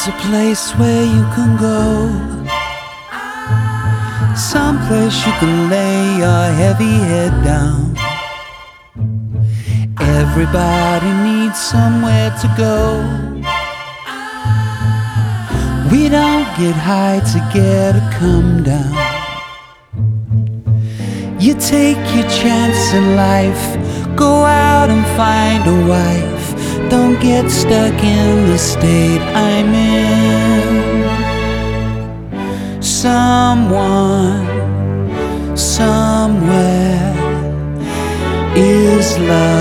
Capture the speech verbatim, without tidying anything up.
There's a place where you can go, someplace you can lay your heavy head down. Everybody needs somewhere to go. We don't get high to get a come down. You take your chance in life, go out and find a wife. Don't get stuck in the state I'm in. Someone, somewhere is love.